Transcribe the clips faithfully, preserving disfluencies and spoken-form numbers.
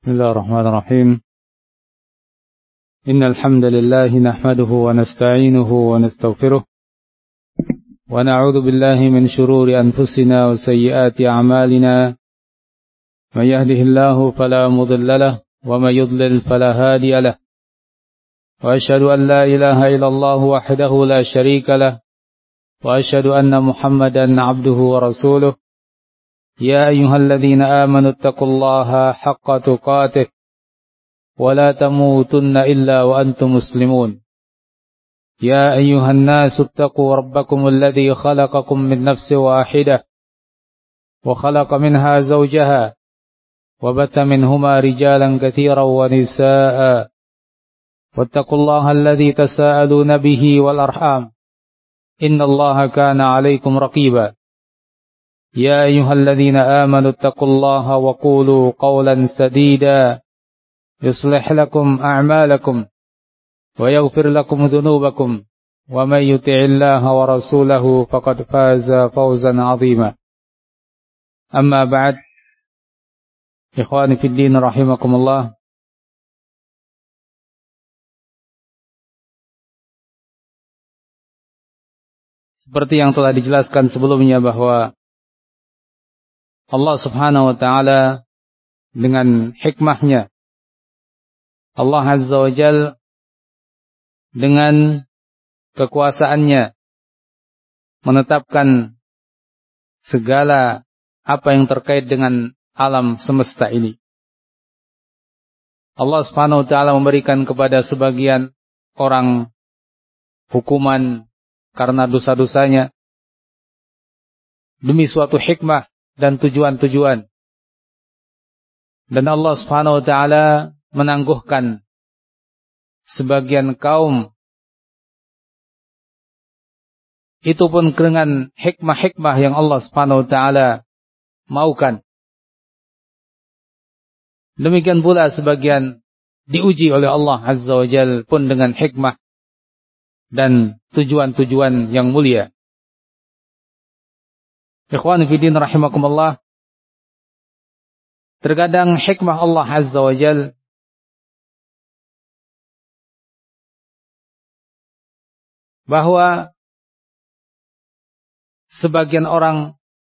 بسم الله الرحمن الرحيم إن الحمد لله نحمده ونستعينه ونستغفره ونعوذ بالله من شرور أنفسنا وسيئات أعمالنا من يهده الله فلا مضل له ومن يضلل فلا هادي له وأشهد أن لا إله إلا الله وحده لا شريك له وأشهد أن محمدا عبده ورسوله يا أيها الذين آمنوا اتقوا الله حق تقاته ولا تموتن إلا وأنتم مسلمون يا أيها الناس اتقوا ربكم الذي خلقكم من نفس واحدة وخلق منها زوجها وبث منهما رجالا كثيرا ونساء واتقوا الله الذي تساءلون به والأرحام إن الله كان عليكم رقيبا يا أيها الذين آمنوا اتقوا الله وقولوا قولا سديدا يصلح لكم أعمالكم ويغفر لكم ذنوبكم ومن يطع الله ورسوله فقد فاز فوزا عظيما أما بعد إخواني في الدين رحمكم الله. Seperti yang telah dijelaskan sebelumnya bahwa Allah subhanahu wa ta'ala dengan hikmahnya, Allah azza wa jal dengan kekuasaannya menetapkan segala apa yang terkait dengan alam semesta ini. Allah subhanahu wa ta'ala memberikan kepada sebagian orang hukuman karena dosa-dosanya demi suatu hikmah dan tujuan-tujuan. Dan Allah subhanahu wa ta'ala menangguhkan sebagian kaum itu pun dengan hikmah-hikmah yang Allah subhanahu wa ta'ala maukan. Demikian pula sebagian diuji oleh Allah azza wa jal pun dengan hikmah dan tujuan-tujuan yang mulia. Ikhwan fillah rahimakumullah, terkadang hikmah Allah azza wa jal bahwa sebagian orang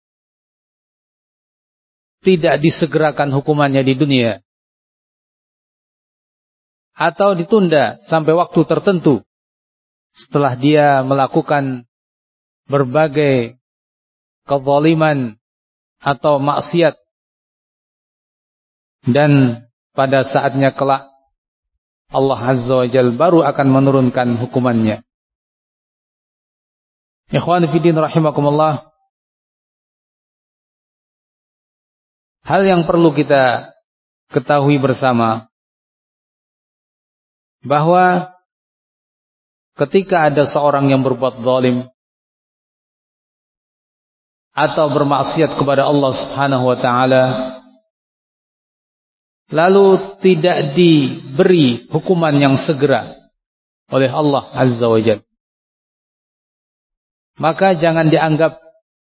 tidak disegerakan hukumannya di dunia atau ditunda sampai waktu tertentu setelah dia melakukan berbagai kezaliman atau maksiat, dan pada saatnya kelak Allah azza wa jal baru akan menurunkan hukumannya. Ikhwan fillah rahimakumullah, hal yang perlu kita ketahui bersama bahwa ketika ada seorang yang berbuat zalim atau bermaksiat kepada Allah subhanahu wa ta'ala, lalu tidak diberi hukuman yang segera oleh Allah azza wa jalla, maka jangan dianggap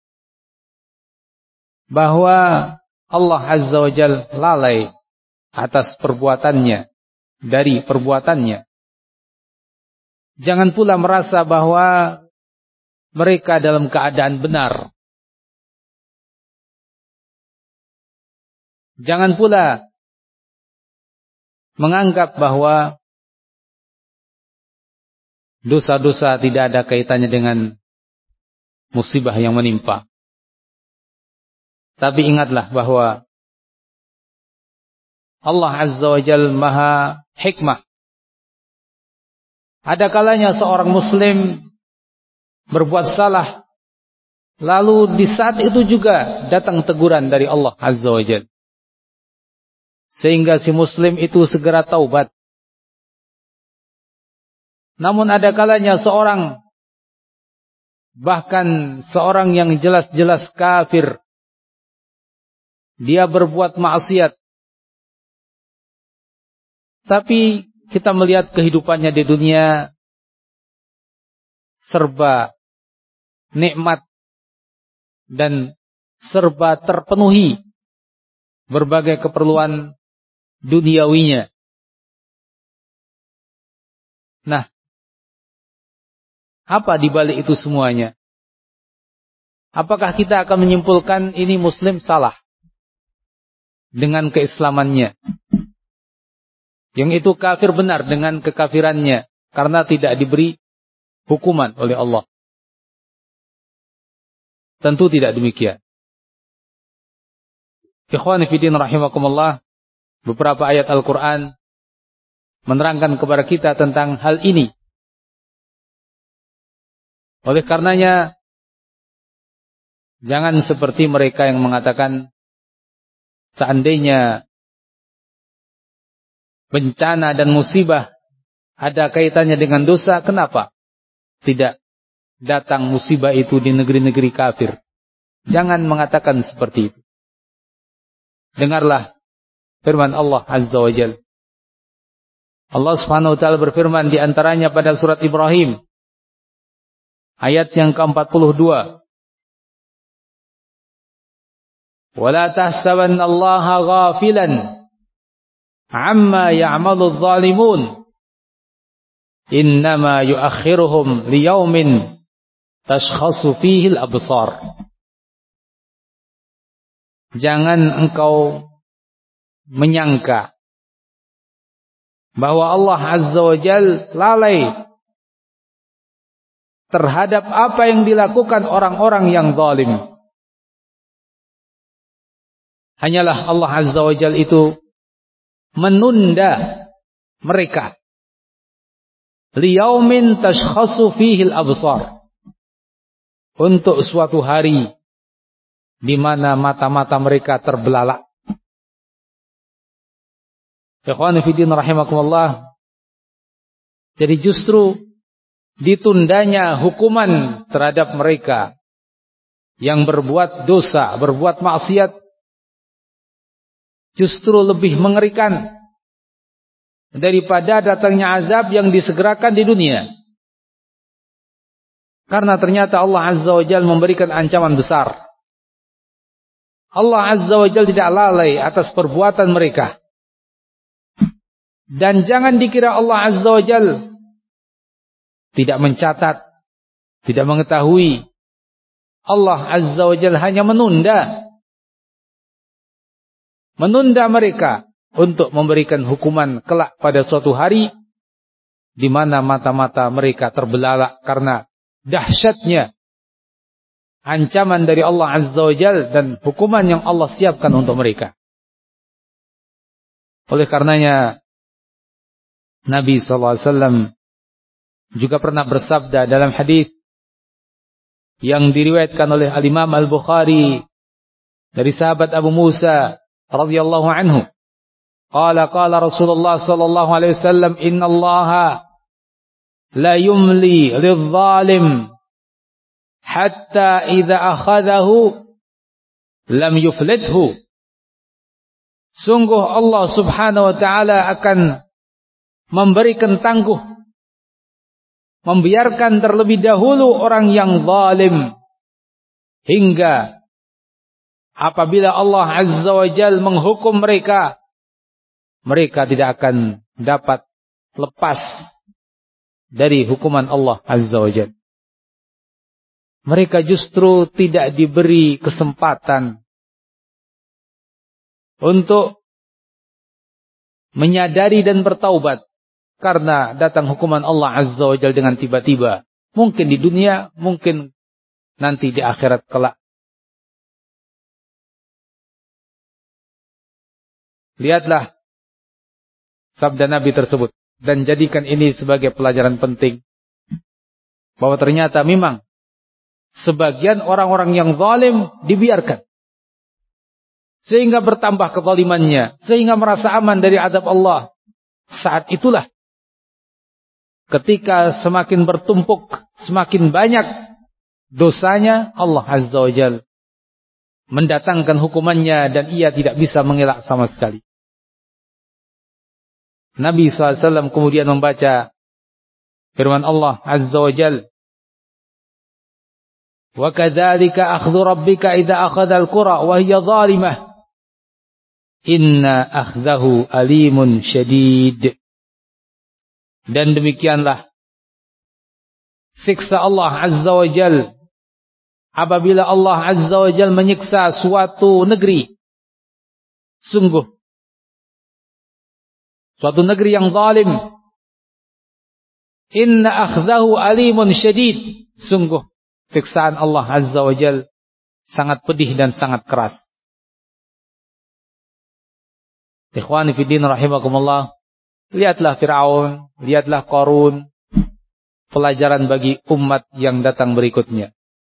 bahwa Allah azza wa jalla lalai atas perbuatannya, dari perbuatannya. Jangan pula merasa bahwa mereka dalam keadaan benar. Jangan pula menganggap bahwa dosa-dosa tidak ada kaitannya dengan musibah yang menimpa. Tapi ingatlah bahwa Allah azza wa jalla maha hikmah. Ada kalanya seorang muslim berbuat salah, lalu di saat itu juga datang teguran dari Allah azza wa jalla, sehingga si muslim itu segera taubat. Namun ada kalanya seorang, bahkan seorang yang jelas-jelas kafir, dia berbuat maksiat, tapi kita melihat kehidupannya di dunia serba nikmat dan serba terpenuhi berbagai keperluan duniawinya. Nah, apa dibalik itu semuanya? Apakah kita akan menyimpulkan ini muslim salah dengan keislamannya? Yang itu kafir benar dengan kekafirannya karena tidak diberi hukuman oleh Allah? Tentu tidak demikian. Ikhwani fillah rahimakumullah, beberapa ayat Al-Quran menerangkan kepada kita tentang hal ini. Oleh karenanya, jangan seperti mereka yang mengatakan seandainya bencana dan musibah ada kaitannya dengan dosa, kenapa tidak datang musibah itu di negeri-negeri kafir? Jangan mengatakan seperti itu. Dengarlah firman Allah Azza wa Jalla. Allah Subhanahu wa taala berfirman di antaranya pada surat Ibrahim ayat yang ke empat puluh dua. Wala tahsabanna Allaha ghafilan amma ya'malu adh-dhalimun innama yu'akhiruhum liyaumin tashkhasu fihi al-absar. Jangan engkau menyangka bahwa Allah Azza wa Jalla lalai terhadap apa yang dilakukan orang-orang yang zalim. Hanyalah Allah Azza wa Jalla itu menunda mereka liyaumin tashkhasu fihi al-absar, untuk suatu hari di mana mata-mata mereka terbelalak. Ikhwani fillah rahimakumullah. Jadi justru ditundanya hukuman terhadap mereka yang berbuat dosa, berbuat maksiat, justru lebih mengerikan daripada datangnya azab yang disegerakan di dunia. Karena ternyata Allah Azza wa Jalla memberikan ancaman besar. Allah Azza wa Jalla tidak lalai atas perbuatan mereka. Dan jangan dikira Allah Azza wa Jalla tidak mencatat, tidak mengetahui. Allah Azza wa Jalla hanya menunda. Menunda mereka untuk memberikan hukuman kelak pada suatu hari di mana mata-mata mereka terbelalak karena dahsyatnya ancaman dari Allah Azza wa Jalla dan hukuman yang Allah siapkan untuk mereka. Oleh karenanya Nabi sallallahu alaihi wasallam juga pernah bersabda dalam hadis yang diriwayatkan oleh Al-Imam Al-Bukhari dari sahabat Abu Musa radhiyallahu anhu. Qala qala Rasulullah sallallahu alaihi wasallam, innallaha la yumli lidh-dhalim hatta idza akhadhahu lam yuflithu. Sungguh Allah Subhanahu wa taala akan memberikan tangguh, membiarkan terlebih dahulu orang yang zalim, hingga apabila Allah Azza wa Jalla menghukum mereka, mereka tidak akan dapat lepas dari hukuman Allah Azza wa Jalla. Mereka justru tidak diberi kesempatan untuk menyadari dan bertaubat karena datang hukuman Allah Azza wa Jalla dengan tiba-tiba. Mungkin di dunia, mungkin nanti di akhirat kelak. Lihatlah sabda Nabi tersebut dan jadikan ini sebagai pelajaran penting bahwa ternyata memang sebagian orang-orang yang zalim dibiarkan sehingga bertambah kezalimannya, sehingga merasa aman dari azab Allah. Saat itulah ketika semakin bertumpuk, semakin banyak dosanya, Allah Azza wa Jalla mendatangkan hukumannya dan ia tidak bisa mengelak sama sekali. Nabi sallallahu alaihi wasallam kemudian membaca firman Allah Azza wa Jalla, wa kadzalika akhdhu rabbika idza akhadha al-qura wa hiya zalimah Inna akhdahu alimun syadid. Dan demikianlah siksa Allah Azza wa Jal apabila Allah Azza wa Jal menyiksa suatu negeri. Sungguh suatu negeri yang zalim. Inna akhdahu alimun syadid. Sungguh siksaan Allah Azza wa Jal sangat pedih dan sangat keras. Ikhwani fiddin rahimakumullah. Lihatlah Fir'aun, lihatlah Qarun. Pelajaran bagi umat yang datang berikutnya.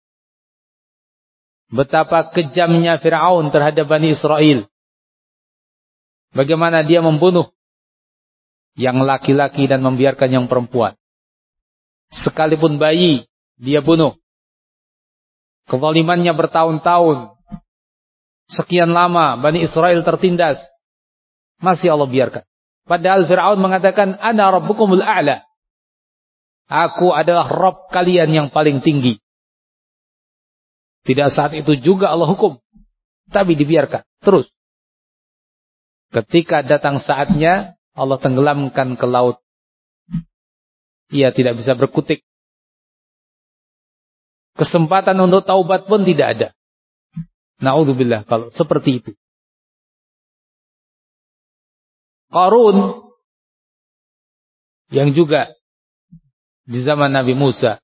Betapa kejamnya Fir'aun terhadap Bani Israel. Bagaimana dia membunuh yang laki-laki dan membiarkan yang perempuan. Sekalipun bayi, dia bunuh. Kezalimannya bertahun-tahun. Sekian lama Bani Israel tertindas. Masih Allah biarkan. Padahal Fir'aun mengatakan, Ana rabbukumul a'la. Aku adalah Rabb kalian yang paling tinggi. Tidak saat itu juga Allah hukum. Tapi dibiarkan. Terus. Ketika datang saatnya, Allah tenggelamkan ke laut. Ia tidak bisa berkutik. Kesempatan untuk taubat pun tidak ada. Na'udzubillah kalau seperti itu. Qarun yang juga di zaman Nabi Musa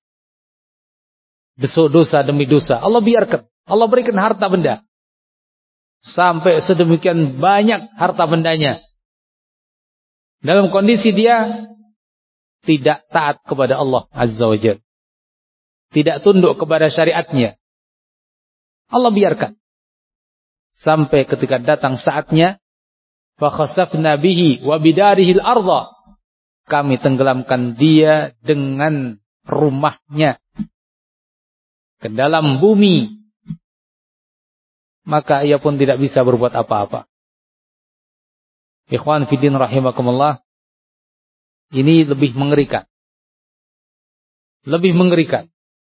dosa demi dosa Allah biarkan. Allah berikan harta benda sampai sedemikian banyak harta bendanya dalam kondisi dia tidak taat kepada Allah Azza wa Jalla, tidak tunduk kepada syariatnya. Allah biarkan sampai ketika datang saatnya fa khasafna bihi wa bidarihil ardha. Kami tenggelamkan dia dengan rumahnya ke dalam bumi. Maka ia pun tidak bisa berbuat apa-apa. Ikhwan fiddin rahimakumullah. Ini lebih mengerikan. Lebih mengerikan.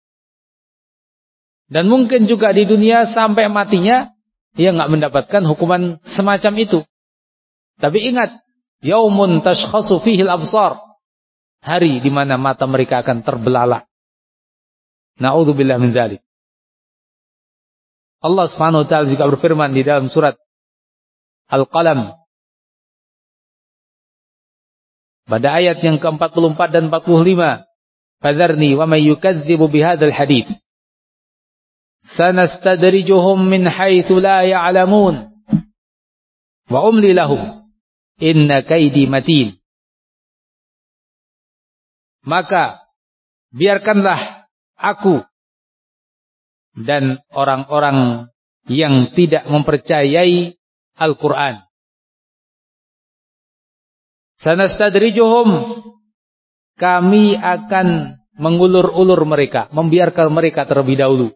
Dan mungkin juga di dunia sampai matinya ia enggak mendapatkan hukuman semacam itu. Tapi ingat, yaumun tashkhasu fihil absar. Hari di mana mata mereka akan terbelalak. Na'udzubillah min dzalik. Allah Subhanahu wa taala juga berfirman di dalam surat Al-Qalam pada ayat yang ke empat puluh empat dan empat puluh lima. Fadharni wa may yukadzibu bihadzal hadits. Sanastadrijuhum min haitsu la ya'lamun. Wa umli lahum. Inna kaidi matin. Maka biarkanlah aku dan orang-orang yang tidak mempercayai Al-Quran. Sanastadrijuhum, kami akan mengulur-ulur mereka, membiarkan mereka terlebih dahulu.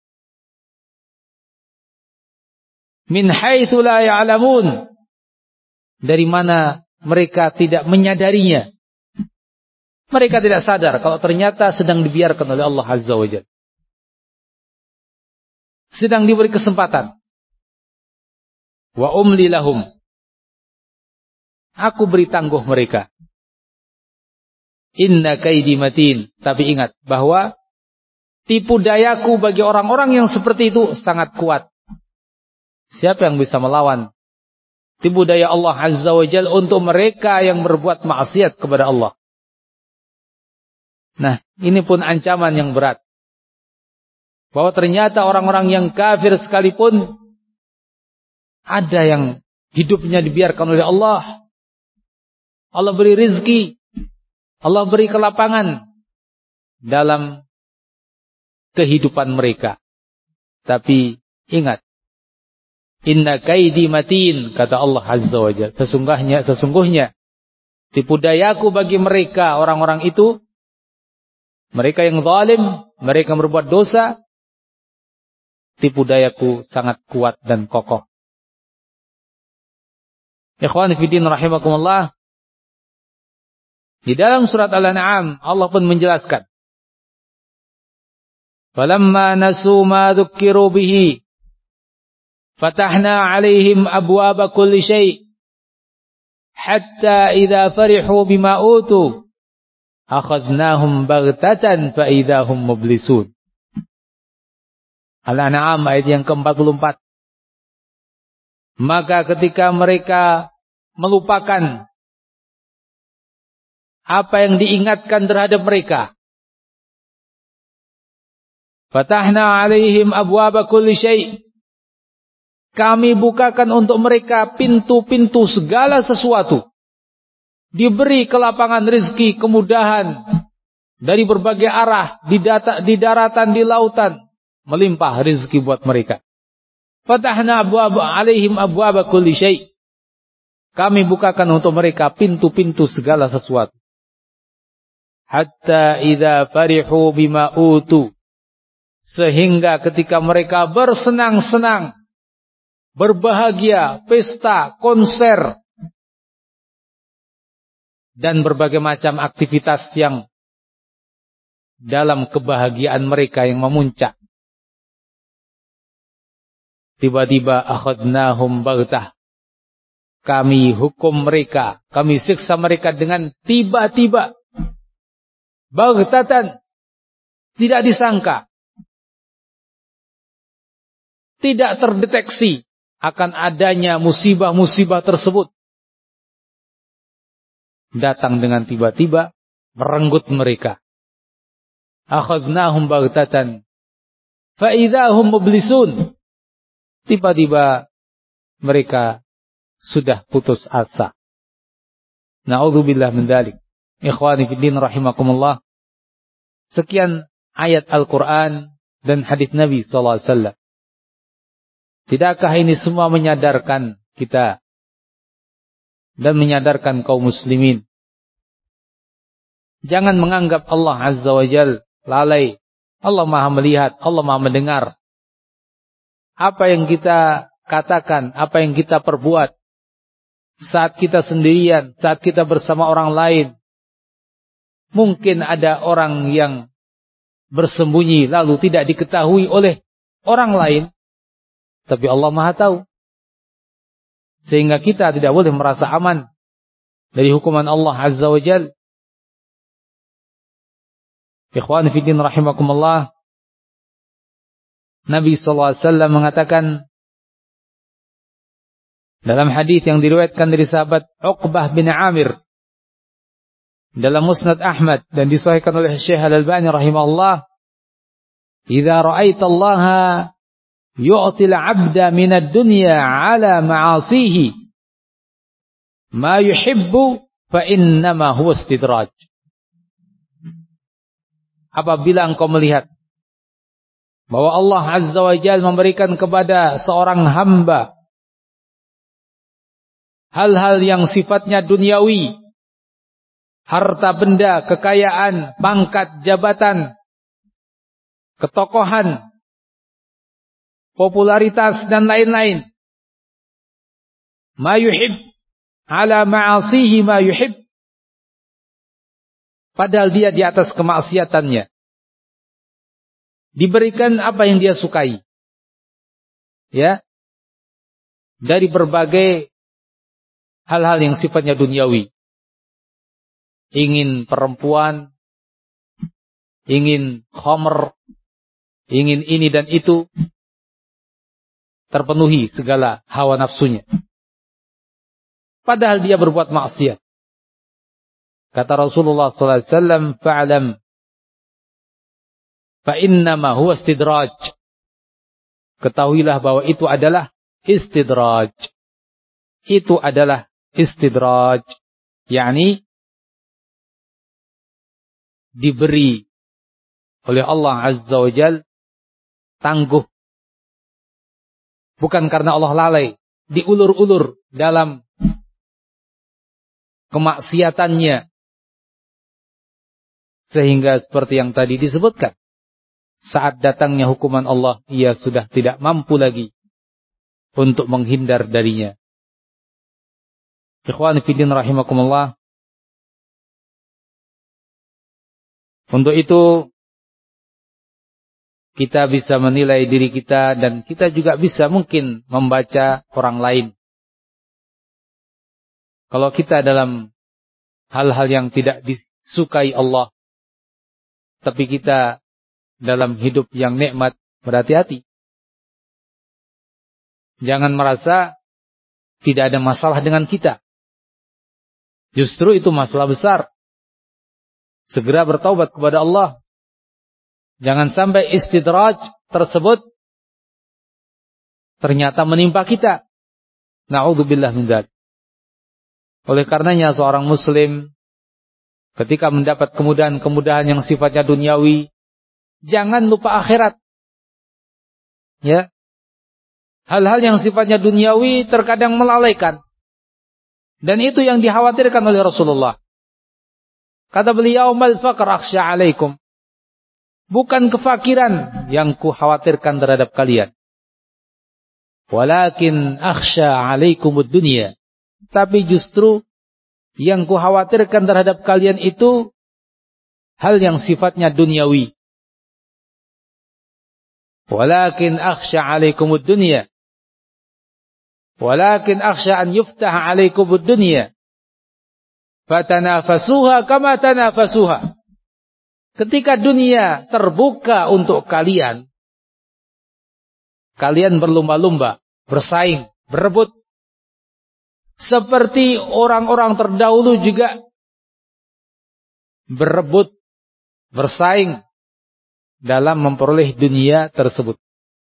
Min haitsu la ya'lamun, dari mana mereka tidak menyadarinya. Mereka tidak sadar kalau ternyata sedang dibiarkan oleh Allah Azza wa Jalla. Sedang diberi kesempatan. Wa umli lahum. Aku beri tangguh mereka. Inna kaidi matin. Tapi ingat bahwa tipu dayaku bagi orang-orang yang seperti itu sangat kuat. Siapa yang bisa melawan tipu daya Allah Azza wa Jalla untuk mereka yang berbuat maksiat kepada Allah? Nah, ini pun ancaman yang berat. Bahwa ternyata orang-orang yang kafir sekalipun ada yang hidupnya dibiarkan oleh Allah. Allah beri rizki, Allah beri kelapangan dalam kehidupan mereka. Tapi ingat, inna kaidi matin, kata Allah Azza wa Jalla. Sesungguhnya, sesungguhnya tipu dayaku bagi mereka orang-orang itu, mereka yang zalim, mereka berbuat dosa, tipu dayaku sangat kuat dan kokoh. Ikhwan fillah rahimakumullah. Di dalam surat Al-An'am Allah pun menjelaskan. Falamma nasu ma dzukkiru bihi Fatahna 'alaihim abwaaba kulli syai' hatta idza farihu bima utu akhadnahum baghtatan fa idzahum mublisun. Al-An'am ayat yang keempat puluh empat. Maka ketika mereka melupakan apa yang diingatkan terhadap mereka, fatahna 'alaihim abwaaba kulli syai', kami bukakan untuk mereka pintu-pintu segala sesuatu. Diberi kelapangan rezeki, kemudahan dari berbagai arah, di, data, di daratan, di lautan, melimpah rezeki buat mereka. Fatahna abwaaba 'alaihim abwaaba kulli syai'. Kami bukakan untuk mereka pintu-pintu segala sesuatu. Hatta idza farihu bima utu, sehingga ketika mereka bersenang-senang, berbahagia, pesta, konser, dan berbagai macam aktivitas yang dalam kebahagiaan mereka yang memuncak. Tiba-tiba akhadnahum baghtah. Kami hukum mereka, kami siksa mereka dengan tiba-tiba. Baghtatan, tidak disangka, tidak terdeteksi akan adanya musibah-musibah tersebut. Datang dengan tiba-tiba, merenggut mereka. Akhadnahum baghtatan fa idzahum mublisun. Tiba-tiba mereka sudah putus asa. Na'udzubillah min dzalik. Ikhwani fiddin rahimakumullah. Sekian ayat Al-Qur'an dan hadis Nabi sallallahu alaihi wasallam. Tidakkah ini semua menyadarkan kita dan menyadarkan kaum muslimin? Jangan menganggap Allah Azza wa Jalla lalai. Allah Maha melihat, Allah Maha mendengar. Apa yang kita katakan, apa yang kita perbuat saat kita sendirian, saat kita bersama orang lain. Mungkin ada orang yang bersembunyi lalu tidak diketahui oleh orang lain. Tapi Allah Maha tahu. Sehingga kita tidak boleh merasa aman dari hukuman Allah Azza wa Jalla. Ikhwan fiddin rahimakumullah. Nabi sallallahu alaihi wasallam mengatakan dalam hadis yang diriwayatkan dari sahabat Uqbah bin Amir dalam Musnad Ahmad dan disahihkan oleh Syekh Al-Albani rahimahullah, "Idza ra'aita Allah yu'til 'abda min ad-dunya 'ala ma'asihi ma yuhibbu fa innama huwa istidraj." Apabila engkau melihat bahwa Allah Azza wa Jalla memberikan kepada seorang hamba hal-hal yang sifatnya duniawi, harta benda, kekayaan, pangkat, jabatan, ketokohan, popularitas dan lain-lain. Ma yuhib ala ma'asihi ma yuhib. Padahal dia di atas kemaksiatannya diberikan apa yang dia sukai. Ya. Dari berbagai hal-hal yang sifatnya duniawi. Ingin perempuan, ingin khamr, ingin ini dan itu, terpenuhi segala hawa nafsunya. Padahal dia berbuat maksiat. Kata Rasulullah sallallahu alaihi wasallam, "Fa'lam fa innama huwa istidraj." Ketahuilah bahwa itu adalah istidraj. Itu adalah istidraj, yakni diberi oleh Allah Azza wa Jalla tangguh. Bukan karena Allah lalai, diulur-ulur dalam kemaksiatannya. Sehingga seperti yang tadi disebutkan, saat datangnya hukuman Allah, ia sudah tidak mampu lagi untuk menghindar darinya. Ikhwan fillah rahimakumullah. Untuk itu kita bisa menilai diri kita dan kita juga bisa mungkin membaca orang lain. Kalau kita dalam hal-hal yang tidak disukai Allah, tapi kita dalam hidup yang nikmat, berhati-hati. Jangan merasa tidak ada masalah dengan kita. Justru itu masalah besar. Segera bertaubat kepada Allah. Jangan sampai istidraj tersebut ternyata menimpa kita. Na'udzubillah min dzalik. Oleh karenanya seorang muslim ketika mendapat kemudahan-kemudahan yang sifatnya duniawi, jangan lupa akhirat. Ya. Hal-hal yang sifatnya duniawi terkadang melalaikan. Dan itu yang dikhawatirkan oleh Rasulullah. Kata beliau, "Mal faqr akhsha 'alaikum." Bukan kefakiran yang ku khawatirkan terhadap kalian. Walakin akhsha 'alaikumud dunya. Tapi justru yang ku khawatirkan terhadap kalian itu hal yang sifatnya duniawi. Walakin akhsha 'alaikumud dunya. Walakin akhsha an yuftah 'alaikumud dunya. Fatanafasuha kama tanafasuha. Ketika dunia terbuka untuk kalian, kalian berlomba-lomba, bersaing, berebut. Seperti orang-orang terdahulu juga berebut, bersaing dalam memperoleh dunia tersebut.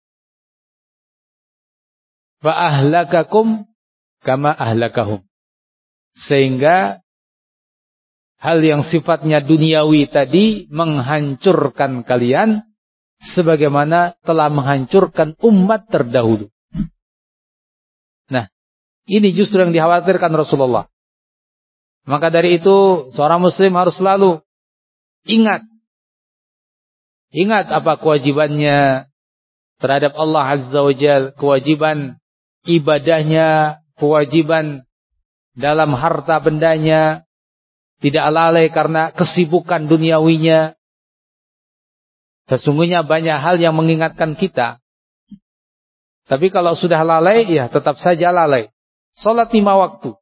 Fa ahlakakum kama ahlakahum. Sehingga hal yang sifatnya duniawi tadi menghancurkan kalian sebagaimana telah menghancurkan umat terdahulu. Nah, ini justru yang dikhawatirkan Rasulullah. Maka dari itu seorang muslim harus selalu ingat. Ingat apa kewajibannya terhadap Allah Azza wa Jalla, kewajiban ibadahnya, kewajiban dalam harta bendanya, tidak lalai karena kesibukan duniawinya. Sesungguhnya banyak hal yang mengingatkan kita. Tapi kalau sudah lalai, ya tetap saja lalai. Salat lima waktu.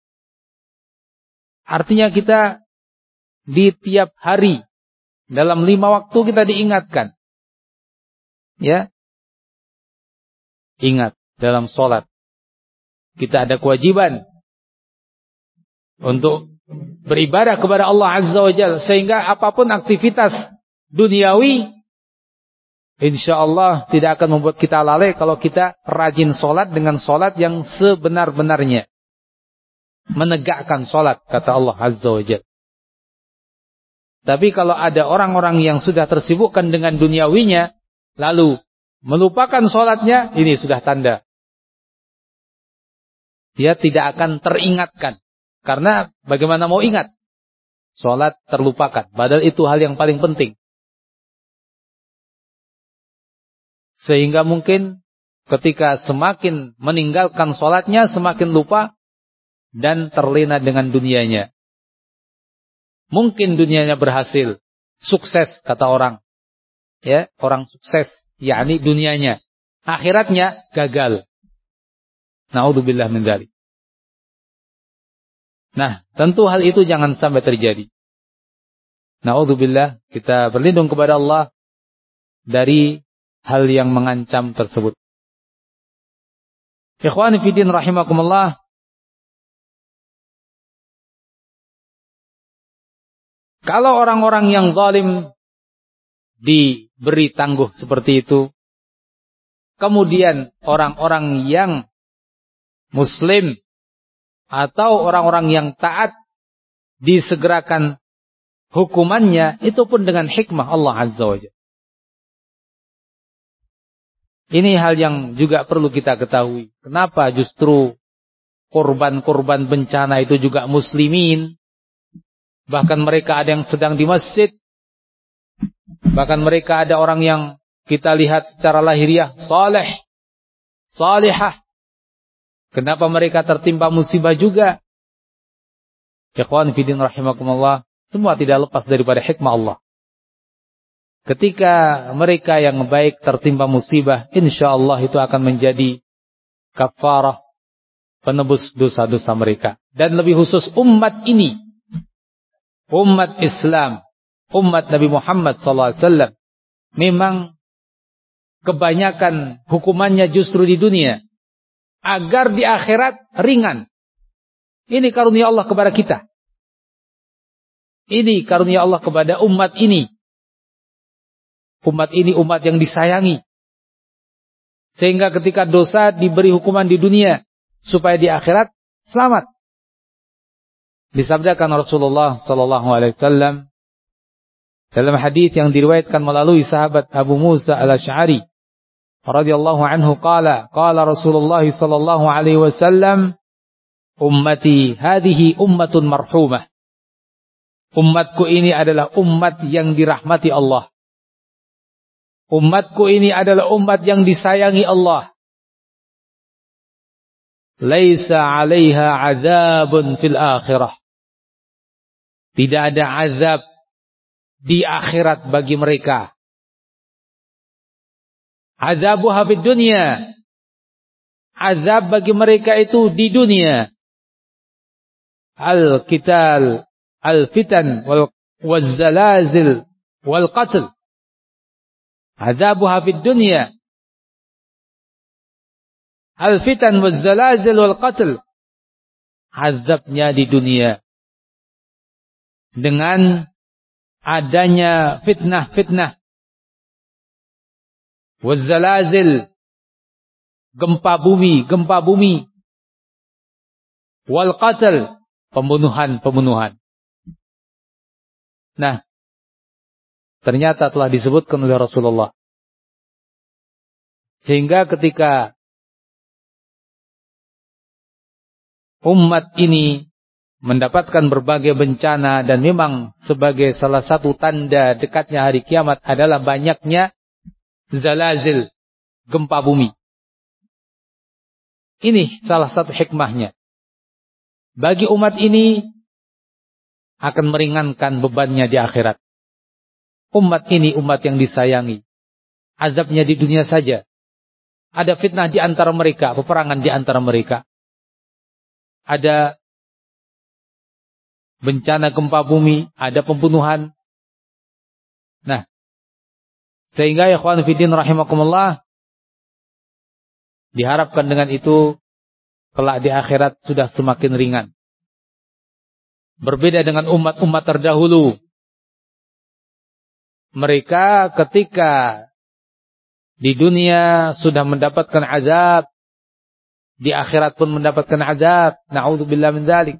Artinya kita di tiap hari, dalam lima waktu kita diingatkan. Ya. Ingat. Dalam sholat kita ada kewajiban untuk beribadah kepada Allah Azza wa Jalla, sehingga apapun aktivitas duniawi insyaallah tidak akan membuat kita lalai kalau kita rajin sholat dengan sholat yang sebenar-benarnya, menegakkan sholat, kata Allah Azza wa Jalla. Tapi kalau ada orang-orang yang sudah tersibukkan dengan duniawinya lalu melupakan sholatnya, ini sudah tanda dia tidak akan teringatkan. Karena bagaimana mau ingat? Sholat terlupakan. Padahal itu hal yang paling penting. Sehingga mungkin ketika semakin meninggalkan sholatnya, semakin lupa dan terlena dengan dunianya. Mungkin dunianya berhasil, sukses kata orang. Ya, orang sukses, yakni dunianya. Akhiratnya gagal. Na'udzubillah min dzalik. Nah, tentu hal itu jangan sampai terjadi. Na'udzubillah, kita berlindung kepada Allah dari hal yang mengancam tersebut. Ikhwani fi din rahimakumullah. Kalau orang-orang yang zalim diberi tangguh seperti itu, kemudian orang-orang yang muslim atau orang-orang yang taat disegerakan hukumannya, itu pun dengan hikmah Allah Azza wa Jalla. Ini hal yang juga perlu kita ketahui. Kenapa justru korban-korban bencana itu juga muslimin? Bahkan mereka ada yang sedang di masjid. Bahkan mereka ada orang yang kita lihat secara lahiriah saleh, salihah. Kenapa mereka tertimpa musibah juga? Ikhwan fillah rahimakumullah, semua tidak lepas daripada hikmah Allah. ketika mereka yang baik tertimpa musibah, insyaallah itu akan menjadi kafarah, penebus dosa-dosa mereka. Dan lebih khusus umat ini, umat Islam, umat Nabi Muhammad sallallahu alaihi wasallam, memang kebanyakan hukumannya justru di dunia, agar di akhirat ringan. Ini karunia Allah kepada kita. Ini karunia Allah kepada umat ini. Umat ini umat yang disayangi. Sehingga ketika dosa diberi hukuman di dunia, supaya di akhirat selamat. Disabdakan Rasulullah sallallahu alaihi wasallam dalam hadis yang diriwayatkan melalui sahabat Abu Musa al-Asy'ari radhiyallahu anhu, qala qala Rasulullah sallallahu alaihi wasallam, ummati hadhihi ummatun marhumah. Umatku ini adalah umat yang dirahmati Allah. Umatku ini adalah umat yang disayangi Allah. Laisa 'alaiha 'adzabun fil akhirah. Tidak ada azab di akhirat bagi mereka. Azabuha fid dunya. Azab bagi mereka itu di dunia. Al-qital, al-fitan, wal-zalazil, wal-qatl. Azabuha fid dunya. Al-fitan, wal-zalazil, wal-qatl. Azabnya di dunia. Dengan adanya fitnah-fitnah. Wal-zalazil, gempa bumi, gempa bumi. Wal-qatl, pembunuhan-pembunuhan. Nah, ternyata telah disebutkan oleh Rasulullah. Sehingga ketika umat ini mendapatkan berbagai bencana, dan memang sebagai salah satu tanda dekatnya hari kiamat adalah banyaknya zalazil, gempa bumi. Ini salah satu hikmahnya. Bagi umat ini akan meringankan bebannya di akhirat. Umat ini umat yang disayangi. Azabnya di dunia saja. Ada fitnah di antara mereka, peperangan di antara mereka. Ada bencana gempa bumi, ada pembunuhan. Nah, sehingga ya ikhwan fillah rahimakumullah, diharapkan dengan itu kelak di akhirat sudah semakin ringan. Berbeda dengan umat-umat terdahulu. Mereka ketika di dunia sudah mendapatkan azab, di akhirat pun mendapatkan azab. Na'udzubillah min dzalik.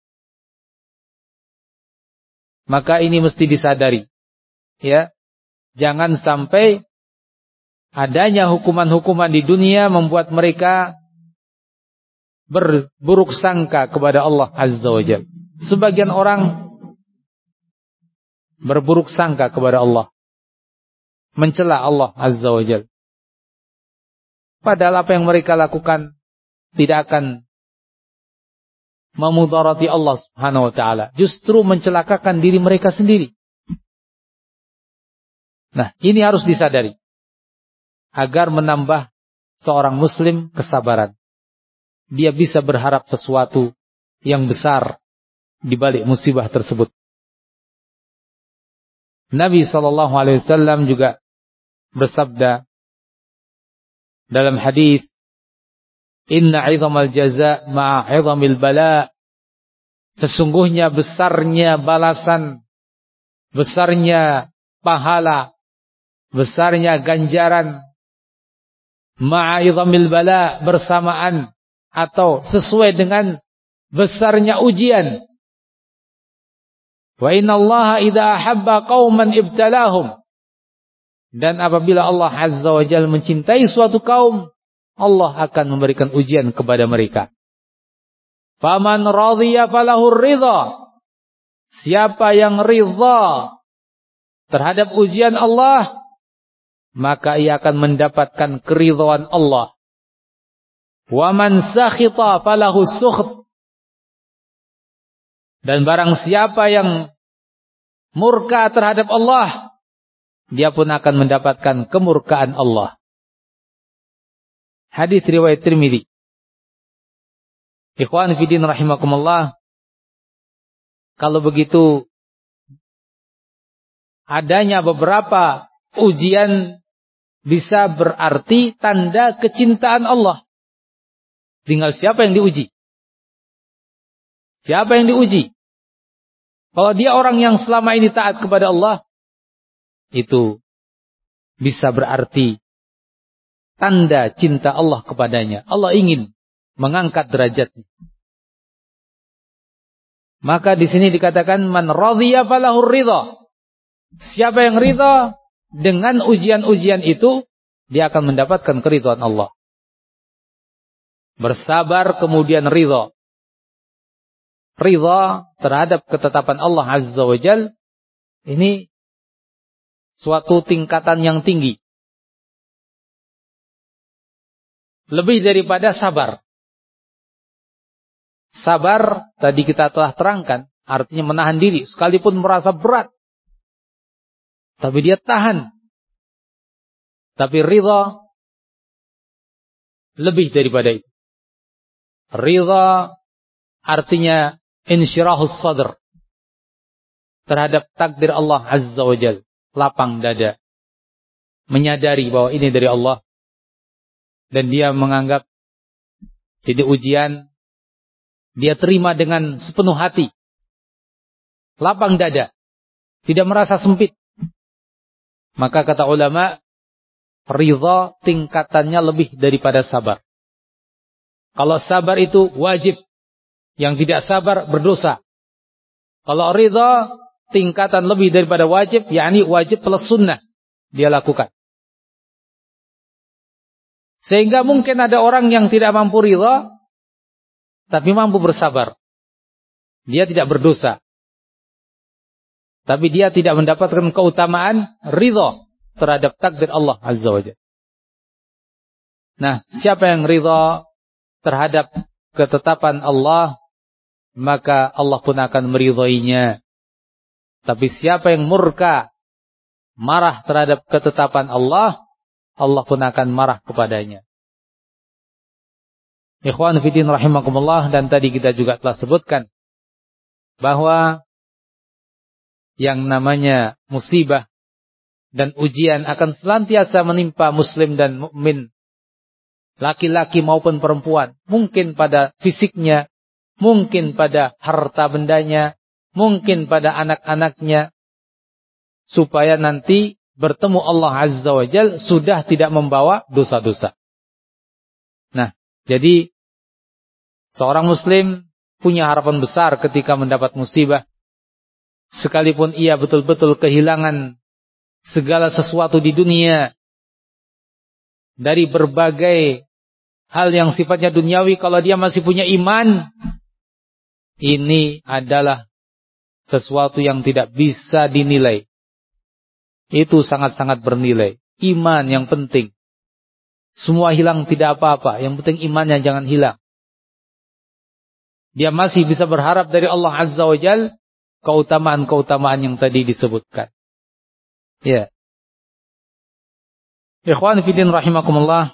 Maka ini mesti disadari. Ya. Jangan sampai adanya hukuman-hukuman di dunia membuat mereka berburuk sangka kepada Allah Azza wa Jalla. Sebagian orang berburuk sangka kepada Allah, mencela Allah Azza wa Jalla. Padahal apa yang mereka lakukan tidak akan memudarati Allah Subhanahu wa taala, justru mencelakakan diri mereka sendiri. Nah, ini harus disadari agar menambah seorang muslim kesabaran. Dia bisa berharap sesuatu yang besar di balik musibah tersebut. Nabi sallallahu alaihi wasallam juga bersabda dalam hadis, "Inna 'idhamal jazaa ma'a 'idhamil bala." Sesungguhnya besarnya balasan, besarnya pahala, besarnya ganjaran ma'a 'idhamil bala, bersamaan atau sesuai dengan besarnya ujian. Wa innallaha idza ahabba qauman ibtalahum. Dan apabila Allah Azza wa Jalla mencintai suatu kaum, Allah akan memberikan ujian kepada mereka. Faman radhiya falahur ridha. Siapa yang ridha terhadap ujian Allah, maka ia akan mendapatkan keridhaan Allah. Wa man sakhita falahu sukht. Dan barang siapa yang murka terhadap Allah, dia pun akan mendapatkan kemurkaan Allah. Hadis riwayat Tirmidzi. Ikhwan fillah rahimakumullah, kalau begitu adanya beberapa ujian bisa berarti tanda kecintaan Allah. Tinggal siapa yang diuji? Siapa yang diuji? Kalau dia orang yang selama ini taat kepada Allah, itu bisa berarti tanda cinta Allah kepadanya. Allah ingin mengangkat derajatnya. Maka di sini dikatakan man radhiya falahur ridha. Siapa yang ridha dengan ujian-ujian itu, dia akan mendapatkan keridhaan Allah. Bersabar kemudian ridha. Ridha terhadap ketetapan Allah Azza wa Jalla, ini suatu tingkatan yang tinggi. Lebih daripada sabar. Sabar tadi kita telah terangkan, artinya menahan diri sekalipun merasa berat, tapi dia tahan. Tapi ridha lebih daripada itu. Ridha artinya insyirahus sadr terhadap takdir Allah Azza wa Jalla, lapang dada, menyadari bahwa ini dari Allah, dan dia menganggap ini ujian, dia terima dengan sepenuh hati, lapang dada, tidak merasa sempit. Maka kata ulama, ridha tingkatannya lebih daripada sabar. Kalau sabar itu wajib, yang tidak sabar berdosa. Kalau ridha tingkatan lebih daripada wajib, yakni wajib plus sunnah dia lakukan. Sehingga mungkin ada orang yang tidak mampu ridha, tapi mampu bersabar. Dia tidak berdosa, tapi dia tidak mendapatkan keutamaan ridha terhadap takdir Allah Azza wa Jalla. Nah, siapa yang ridha terhadap ketetapan Allah, maka Allah pun akan meridhoinya. Tapi siapa yang murka, marah terhadap ketetapan Allah, Allah pun akan marah kepadanya. Ikhwan fillah rahimakumullah, dan tadi kita juga telah sebutkan bahwa yang namanya musibah dan ujian akan senantiasa menimpa muslim dan mukmin, laki-laki maupun perempuan, mungkin pada fisiknya, mungkin pada harta bendanya, mungkin pada anak-anaknya, supaya nanti bertemu Allah Azza wa Jalla sudah tidak membawa dosa-dosa. Nah, jadi seorang muslim punya harapan besar ketika mendapat musibah, sekalipun ia betul-betul kehilangan segala sesuatu di dunia dari berbagai hal yang sifatnya duniawi. Kalau dia masih punya iman, ini adalah sesuatu yang tidak bisa dinilai. Itu sangat-sangat bernilai. Iman yang penting. Semua hilang tidak apa-apa, yang penting imannya jangan hilang. Dia masih bisa berharap dari Allah Azza wa Jalla keutamaan-keutamaan yang tadi disebutkan. Ya. Ikhwan fillah rahimakumullah,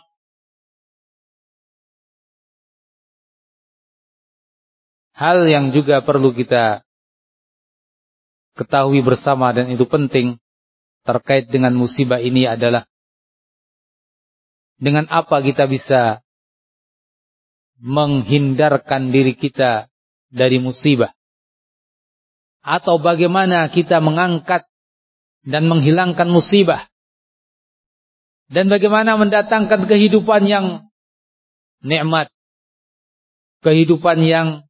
hal yang juga perlu kita ketahui bersama, dan itu penting terkait dengan musibah ini adalah dengan apa kita bisa menghindarkan diri kita dari musibah, atau bagaimana kita mengangkat dan menghilangkan musibah, dan bagaimana mendatangkan kehidupan yang nikmat, kehidupan yang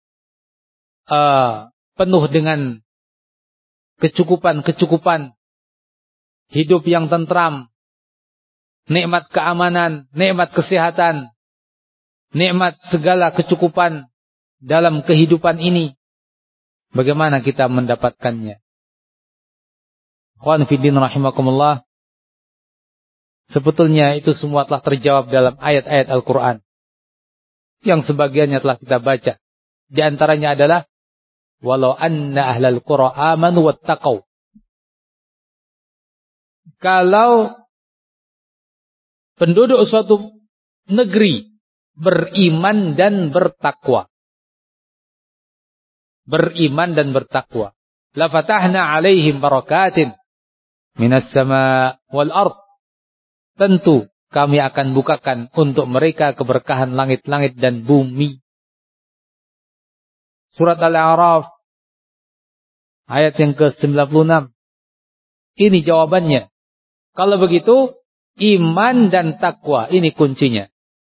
uh, penuh dengan kecukupan-kecukupan, hidup yang tentram, nikmat keamanan, nikmat kesehatan, nikmat segala kecukupan dalam kehidupan ini. Bagaimana kita mendapatkannya? Ikhwan fillah rahimakumullah, sebetulnya itu semua telah terjawab dalam ayat-ayat Al-Quran yang sebagiannya telah kita baca. Di antaranya adalah walau anna ahlal qura amanu wattaqau. kalau penduduk suatu negeri beriman dan bertakwa. Beriman dan bertakwa. La fatahna alaihim barakatin minas sama wal ard. Tentu kami akan bukakan untuk mereka keberkahan langit-langit dan bumi. Surat Al-A'raf ayat yang ke sembilan puluh enam. Ini jawabannya. Kalau begitu, iman dan takwa ini kuncinya.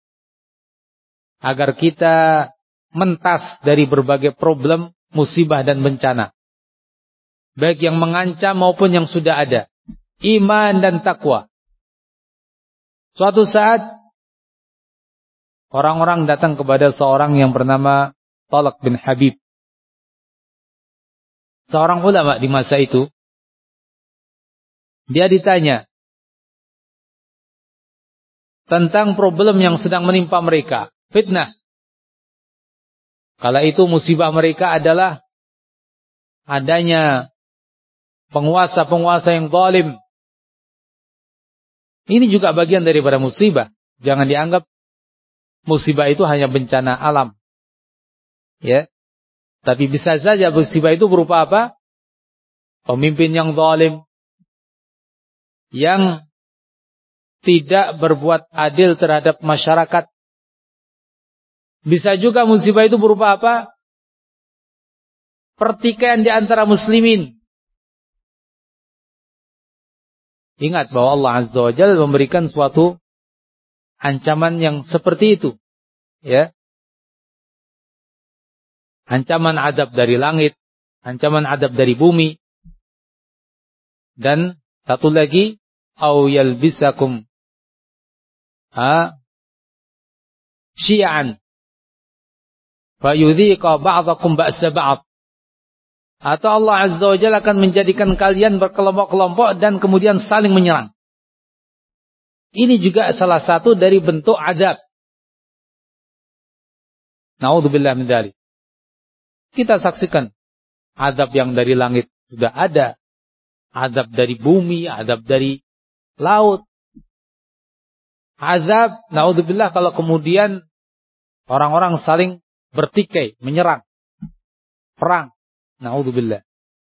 Agar kita mentas dari berbagai problem, musibah dan bencana. Baik yang mengancam maupun yang sudah ada. Iman dan takwa. Suatu saat orang-orang datang kepada seorang yang bernama Talq bin Habib. Seorang ulama di masa itu. Dia ditanya tentang problem yang sedang menimpa mereka. Fitnah. Kala itu musibah mereka adalah adanya penguasa-penguasa yang zalim. Ini juga bagian daripada musibah. Jangan dianggap musibah itu hanya bencana alam. Ya. Tapi bisa saja musibah itu berupa apa? Pemimpin yang zalim, yang tidak berbuat adil terhadap masyarakat. Bisa juga musibah itu berupa apa? Pertikaian di antara muslimin. Ingat bahwa Allah Azza wa Jalla memberikan suatu ancaman yang seperti itu. Ya. Ancaman adab dari langit, ancaman adab dari bumi. Dan satu lagi, au yalbisakum ha syi'an fayudhiqa ba'dakum ba'sa ba'd. Atau Allah Azza wa Jalla akan menjadikan kalian berkelompok-kelompok dan kemudian saling menyerang. Ini juga salah satu dari bentuk azab. Na'udzubillah min dzalik. Kita saksikan azab yang dari langit sudah ada, azab dari bumi, azab dari laut. Azab, na'udzubillah, kalau kemudian orang-orang saling bertikai, menyerang, perang. Na'udzubillah.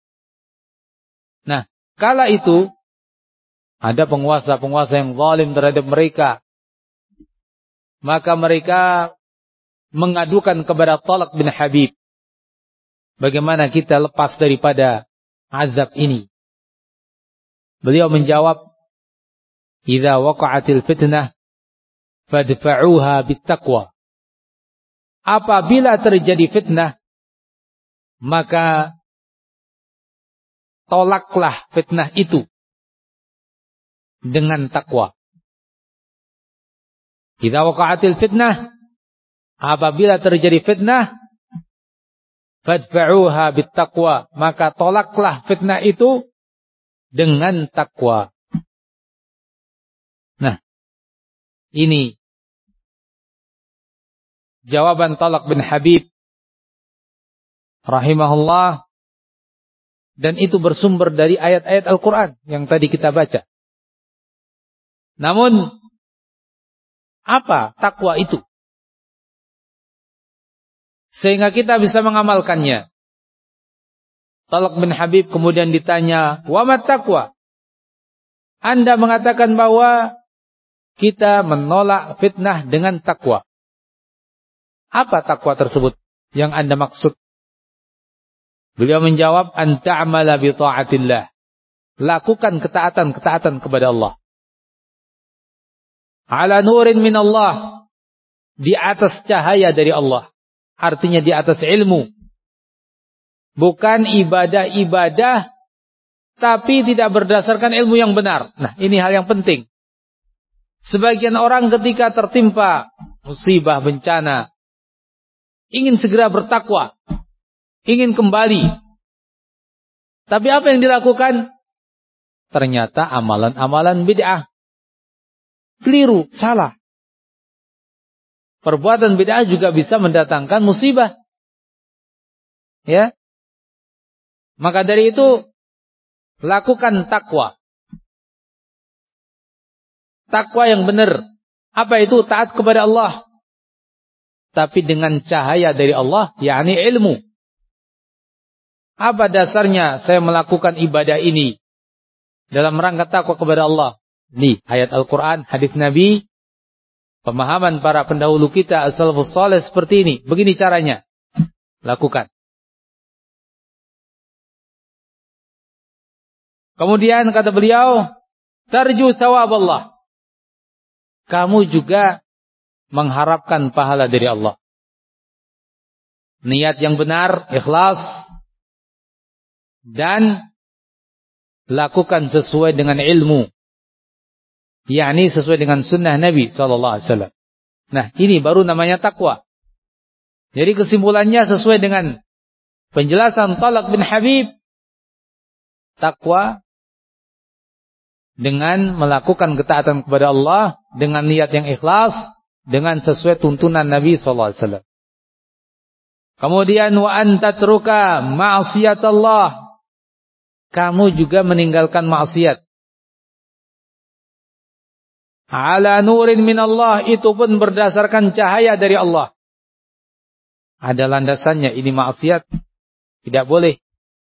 Nah, kala itu ada penguasa-penguasa yang zalim terhadap mereka. Maka mereka mengadukan kepada Talq bin Habib. Bagaimana kita lepas daripada azab ini? Beliau menjawab, "Idza waqa'atil fitnah fadfa'uha bittaqwa." Apabila terjadi fitnah, maka tolaklah fitnah itu dengan takwa. Idza waqa'atil fitnah, apabila terjadi fitnah, fadfa'uha bittaqwa, maka tolaklah fitnah itu dengan takwa. Nah, ini jawaban Talq bin Habib rahimahullah, dan itu bersumber dari ayat-ayat Al-Quran yang tadi kita baca. Namun, apa takwa itu? Sehingga kita bisa mengamalkannya. Talq bin Habib kemudian ditanya, "Wa mat taqwa?" Anda mengatakan bahwa kita menolak fitnah dengan takwa. Apa takwa tersebut yang Anda maksud? Beliau menjawab, "An ta'mala bi ta'atillah." Lakukan ketaatan-ketaatan kepada Allah. Ala nurin min Allah. Di atas cahaya dari Allah. Artinya di atas ilmu. Bukan ibadah-ibadah tapi tidak berdasarkan ilmu yang benar. Nah, ini hal yang penting. Sebagian orang ketika tertimpa musibah, bencana, ingin segera bertakwa, ingin kembali. Tapi apa yang dilakukan? Ternyata amalan-amalan bid'ah. Keliru, salah. Perbuatan bid'ah juga bisa mendatangkan musibah. Ya. Maka dari itu, lakukan takwa. takwa yang benar. Apa itu? Taat kepada Allah. Tapi dengan cahaya dari Allah, yakni ilmu. Apa dasarnya saya melakukan ibadah ini? Dalam rangka takwa kepada Allah. Nih, ayat Al-Quran, hadis Nabi, pemahaman para pendahulu kita, as-salafus saleh seperti ini. Begini caranya. Lakukan. Kemudian kata beliau, tarju thawab Allah. Kamu juga mengharapkan pahala dari Allah. Niat yang benar, ikhlas, dan lakukan sesuai dengan ilmu, yakni sesuai dengan sunnah Nabi shallallahu alaihi wasallam. Nah, ini baru namanya takwa. Jadi kesimpulannya sesuai dengan penjelasan Talaq bin Habib, takwa dengan melakukan ketaatan kepada Allah dengan niat yang ikhlas, dengan sesuai tuntunan Nabi shallallahu alaihi wasallam. Kemudian wa antatruka ma'siyatallah. Kamu juga meninggalkan maksiat. Ala nurin minallah, itu pun berdasarkan cahaya dari Allah. Ada landasannya, ini maksiat tidak boleh.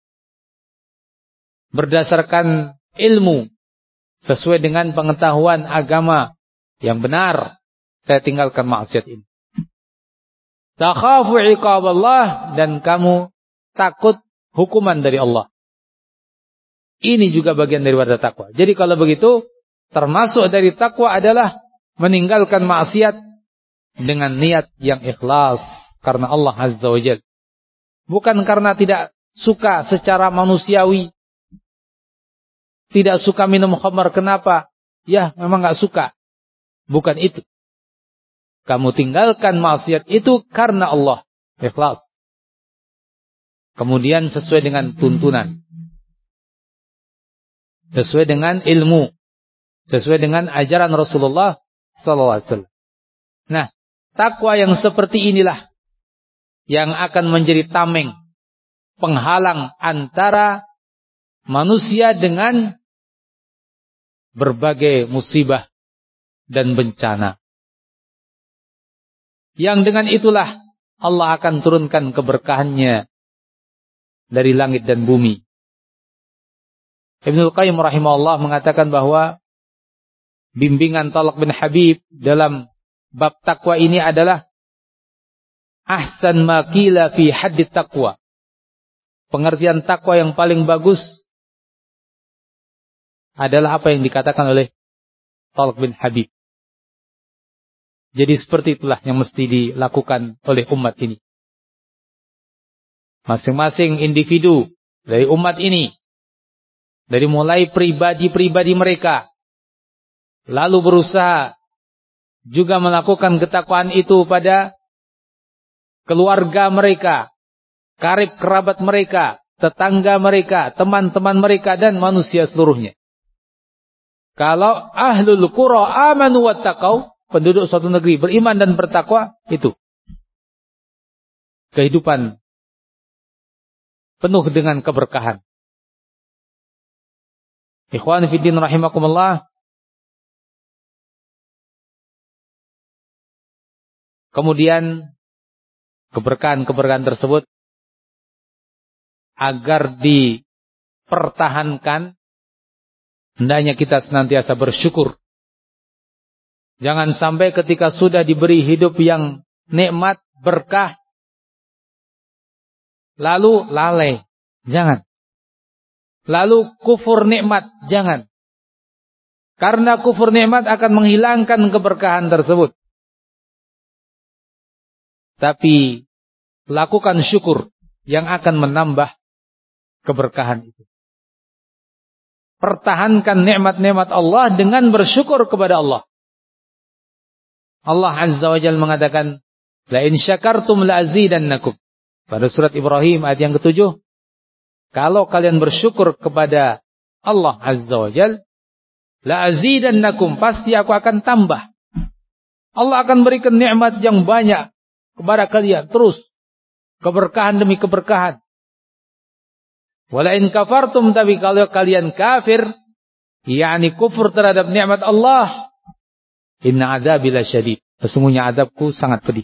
Berdasarkan ilmu, sesuai dengan pengetahuan agama yang benar, saya tinggalkan maksiat ini. Takhafu iqaballah, dan kamu takut hukuman dari Allah. Ini juga bagian daripada takwa. Jadi kalau begitu, termasuk dari takwa adalah meninggalkan maksiat dengan niat yang ikhlas karena Allah Azza wa Jalla. Bukan karena tidak suka secara manusiawi. Tidak suka minum khamar, kenapa? Ya, memang gak suka. Bukan itu. Kamu tinggalkan maksiat itu karena Allah. Ikhlas. Kemudian sesuai dengan tuntunan. Sesuai dengan ilmu. Sesuai dengan ajaran Rasulullah sallallahu alaihi wasallam. Nah, takwa yang seperti inilah yang akan menjadi tameng, penghalang antara manusia dengan berbagai musibah dan bencana. Yang dengan itulah Allah akan turunkan keberkahannya dari langit dan bumi. Ibnul Qayyim rahimahullah mengatakan bahwa bimbingan Talaq bin Habib dalam bab takwa ini adalah ahsan ma qila fi haddit taqwa. Pengertian takwa yang paling bagus adalah apa yang dikatakan oleh Talaq bin Habib. Jadi seperti itulah yang mesti dilakukan oleh umat ini. Masing-masing individu dari umat ini, dari mulai pribadi-pribadi mereka, lalu berusaha juga melakukan ketakwaan itu pada keluarga mereka, karib kerabat mereka, tetangga mereka, teman-teman mereka, dan manusia seluruhnya. Kalau ahlul qura amanu wattaqau, penduduk suatu negeri beriman dan bertakwa, itu kehidupan penuh dengan keberkahan. Ikhwan fiddin rahimakumullah. Kemudian keberkahan-keberkahan tersebut agar dipertahankan, hendaknya kita senantiasa bersyukur. Jangan sampai ketika sudah diberi hidup yang nikmat, berkah, lalu lalai. Jangan. Lalu kufur nikmat. Jangan. Karena kufur nikmat akan menghilangkan keberkahan tersebut. Tapi lakukan syukur yang akan menambah keberkahan itu. Pertahankan nikmat-nikmat Allah dengan bersyukur kepada Allah. Allah Azza wa Jalla mengatakan, la in syakartum la azidannakum. Pada surat Ibrahim ayat yang ketujuh, kalau kalian bersyukur kepada Allah Azza wa Jalla, la azidannakum, pasti aku akan tambah. Allah akan berikan nikmat yang banyak kepada kalian terus, keberkahan demi keberkahan. Wala in kafartum, tapi kalau kalian kafir, yakni kufur terhadap nikmat Allah, Inna adzabi lasyadid. Sesungguhnya azabku sangat pedih.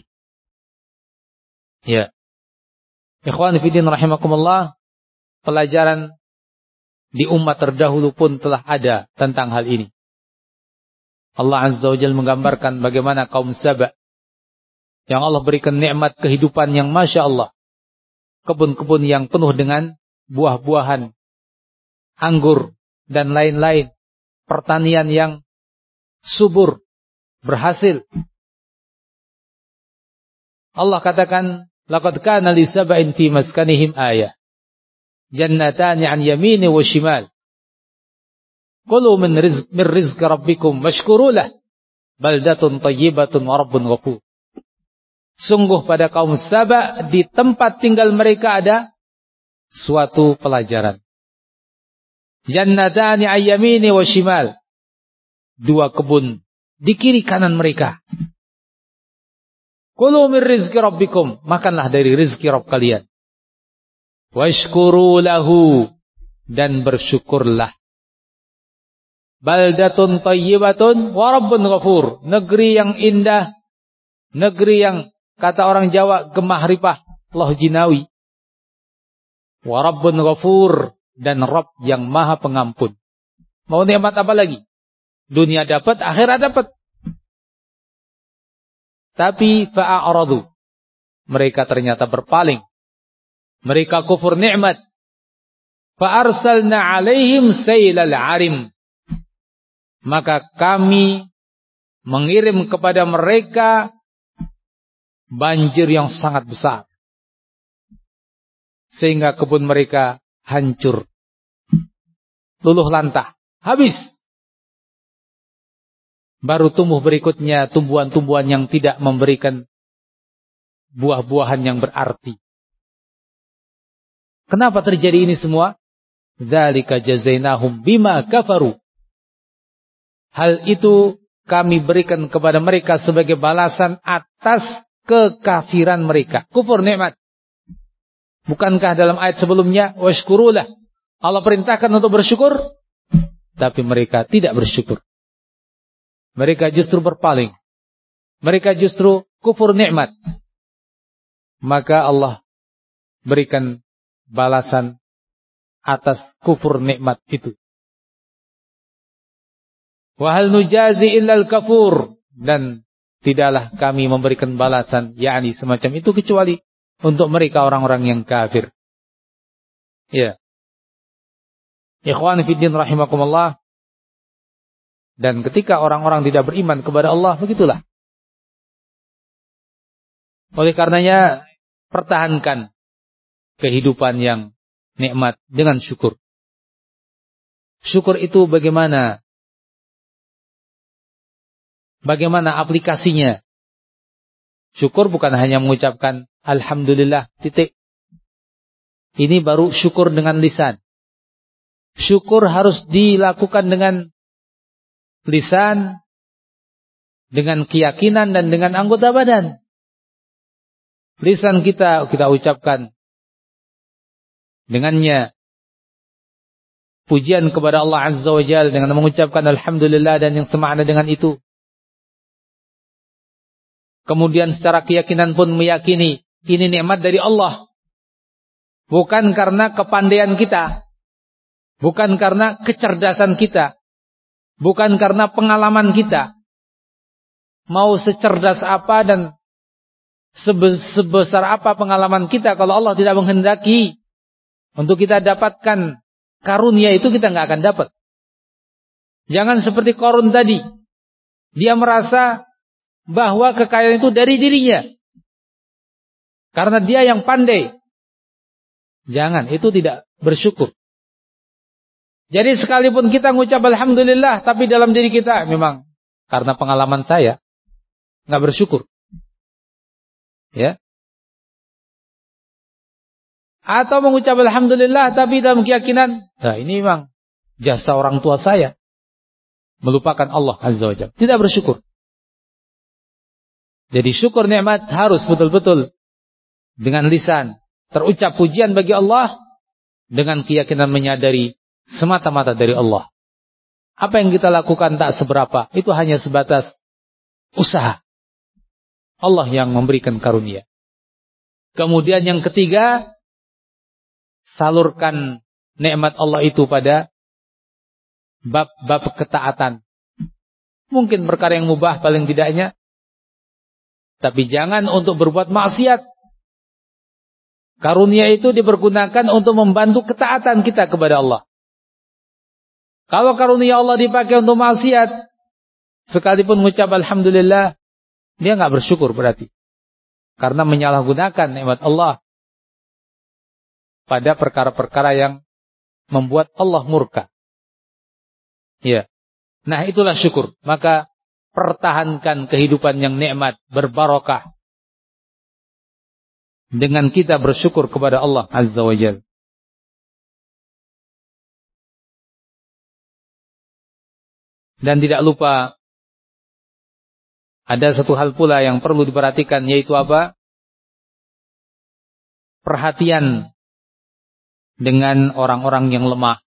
Ya. Ikhwan fillah rahimakumullah, pelajaran di umat terdahulu pun telah ada tentang hal ini. Allah Azza wa Jalla menggambarkan bagaimana kaum Saba yang Allah berikan nikmat kehidupan yang Masya Allah. Kebun-kebun yang penuh dengan buah-buahan, anggur, dan lain-lain. Pertanian yang subur, berhasil. Allah katakan, laqad kana li sab'in fi maskanihim ayah. Jannatani an yamini wa shimal. Kulu min rizq min rizq rabbikum washkuru lah. Baldatun tayyibatun wa rabbun ghafur. Sungguh pada kaum Saba di tempat tinggal mereka ada suatu pelajaran. Jannatani an yamini wa shimal. Dua kebun di kiri kanan mereka. Kulu min rizqi rabbikum, makanlah dari rizki Rabb kalian. Washkuru lahu, dan bersyukurlah. Baldatun tayyibatun wa rabbun ghafur, negeri yang indah, negeri yang kata orang Jawa gemah ripah, loh jinawi. Wa rabbun ghafur, dan Rabb yang maha pengampun. Mau nikmat apa lagi? Dunia dapat, akhirat dapat. Tapi fa'aradu, mereka ternyata berpaling. Mereka kufur nikmat. Fa'arsalna alaihim sailal arim. Maka kami mengirim kepada mereka banjir yang sangat besar. Sehingga kebun mereka hancur. Luluh lantah. Habis. Baru tumbuh berikutnya tumbuhan-tumbuhan yang tidak memberikan buah-buahan yang berarti. Kenapa terjadi ini semua? Dzalika jazainahum bima kafaru. Hal itu kami berikan kepada mereka sebagai balasan atas kekafiran mereka. Kufur nikmat. Bukankah dalam ayat sebelumnya washkurulah, Allah perintahkan untuk bersyukur, tapi mereka tidak bersyukur. Mereka justru berpaling. Mereka justru kufur nikmat. Maka Allah berikan balasan atas kufur nikmat itu. Wa hal nujazi illal kafur, dan tidaklah kami memberikan balasan yakni semacam itu kecuali untuk mereka orang-orang yang kafir. Ya. Ikhwan fillah rahimakumullah. Dan ketika orang-orang tidak beriman kepada Allah, begitulah. Oleh karenanya, pertahankan kehidupan yang nikmat dengan syukur. Syukur itu bagaimana? Bagaimana aplikasinya? Syukur bukan hanya mengucapkan Alhamdulillah, titik. Ini baru syukur dengan lisan. Syukur harus dilakukan dengan lisan, dengan keyakinan dan dengan anggota badan. Lisan kita kita ucapkan dengannya pujian kepada Allah Azza wa Jalla dengan mengucapkan Alhamdulillah dan yang semakna dengan itu. Kemudian secara keyakinan pun meyakini ini nikmat dari Allah. Bukan karena kepandaian kita, bukan karena kecerdasan kita, bukan karena pengalaman kita. Mau secerdas apa dan sebesar apa pengalaman kita, kalau Allah tidak menghendaki untuk kita dapatkan karunia itu, kita nggak akan dapat. Jangan seperti Qarun tadi. Dia merasa bahwa kekayaan itu dari dirinya, karena dia yang pandai. Jangan, itu tidak bersyukur. Jadi sekalipun kita mengucap Alhamdulillah, tapi dalam diri kita memang karena pengalaman saya, nggak bersyukur. Ya. Atau mengucap Alhamdulillah, tapi dalam keyakinan, nah ini memang jasa orang tua saya. Melupakan Allah Azza wa Jalla. Tidak bersyukur. Jadi syukur nikmat harus betul-betul dengan lisan. Terucap pujian bagi Allah dengan keyakinan menyadari semata-mata dari Allah. Apa yang kita lakukan tak seberapa, itu hanya sebatas usaha. Allah yang memberikan karunia. Kemudian yang ketiga, salurkan nikmat Allah itu pada bab-bab ketaatan. Mungkin perkara yang mubah paling tidaknya, tapi jangan untuk berbuat maksiat. Karunia itu dipergunakan untuk membantu ketaatan kita kepada Allah. Kalau karunia Allah dipakai untuk maksiat, sekalipun mengucap alhamdulillah, dia nggak bersyukur berarti. Karena menyalahgunakan nikmat Allah pada perkara-perkara yang membuat Allah murka. Ya. Nah, itulah syukur. Maka pertahankan kehidupan yang nikmat, berbarokah, dengan kita bersyukur kepada Allah Azza wa Jalla. Dan tidak lupa, ada satu hal pula yang perlu diperhatikan, yaitu apa? Perhatian dengan orang-orang yang lemah.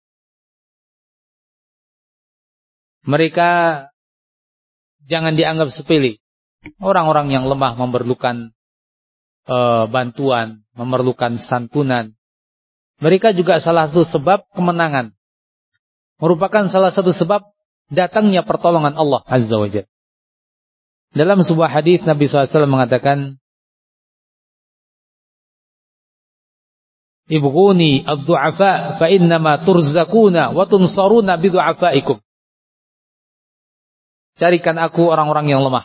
Mereka jangan dianggap sepele. Orang-orang yang lemah memerlukan uh, bantuan, memerlukan santunan. Mereka juga salah satu sebab kemenangan. Merupakan salah satu sebab datangnya pertolongan Allah Azza wa Jalla. Dalam sebuah hadis Nabi shallallahu alaihi wasallam mengatakan, Ibghuni ad-du'afa fa innama turzakuna wa tunsaruna bi du'afaikum. Carikan aku orang-orang yang lemah.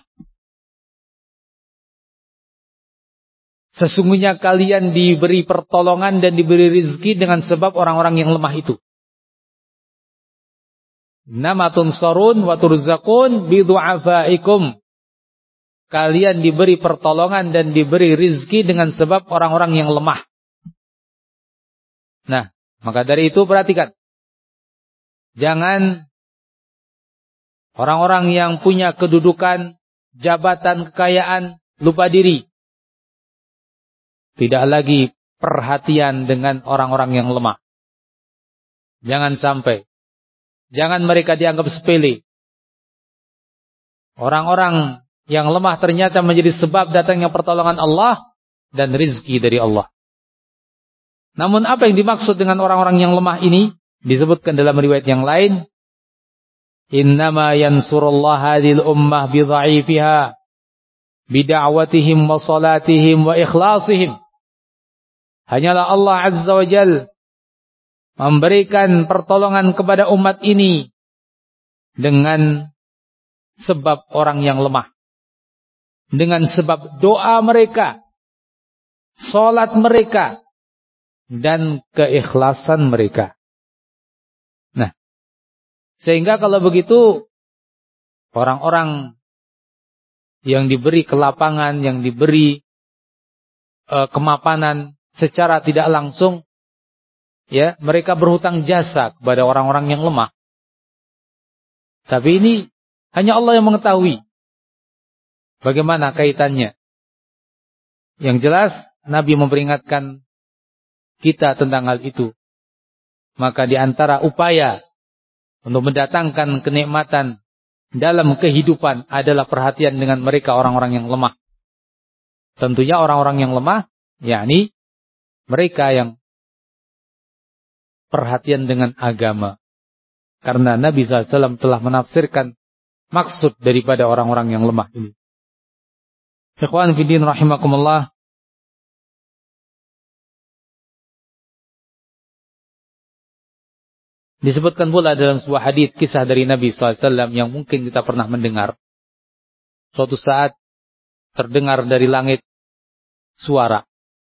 Sesungguhnya kalian diberi pertolongan dan diberi rizki dengan sebab orang-orang yang lemah itu. Nama tunsarun wa turzakun bi du'afaikum. Kalian diberi pertolongan dan diberi rizki dengan sebab orang-orang yang lemah. Nah, maka dari itu perhatikan. Jangan orang-orang yang punya kedudukan, jabatan, kekayaan, lupa diri. Tidak lagi perhatian dengan orang-orang yang lemah. Jangan sampai. Jangan mereka dianggap sepele. Orang-orang yang lemah ternyata menjadi sebab datangnya pertolongan Allah dan rizki dari Allah. Namun apa yang dimaksud dengan orang-orang yang lemah ini? Disebutkan dalam riwayat yang lain, Innama yansurullah hadhil ummah bidha'ifiha bida'watihim wa salatihim wa ikhlasihim. Hanyalah Allah Azza wa Jal memberikan pertolongan kepada umat ini dengan sebab orang yang lemah. Dengan sebab doa mereka, salat mereka, dan keikhlasan mereka. Nah, sehingga kalau begitu, orang-orang yang diberi kelapangan, yang diberi uh, kemapanan secara tidak langsung, ya, mereka berhutang jasa kepada orang-orang yang lemah. Tapi ini hanya Allah yang mengetahui bagaimana kaitannya. Yang jelas, Nabi memperingatkan kita tentang hal itu. Maka di antara upaya untuk mendatangkan kenikmatan dalam kehidupan adalah perhatian dengan mereka orang-orang yang lemah. Tentunya orang-orang yang lemah, yakni mereka yang perhatian dengan agama. Karena Nabi shallallahu alaihi wasallam telah menafsirkan maksud daripada orang-orang yang lemah ini. Ikhwan fiddin rahimakumullah. Disebutkan pula dalam sebuah hadis kisah dari Nabi shallallahu alaihi wasallam yang mungkin kita pernah mendengar. Suatu saat terdengar dari langit suara.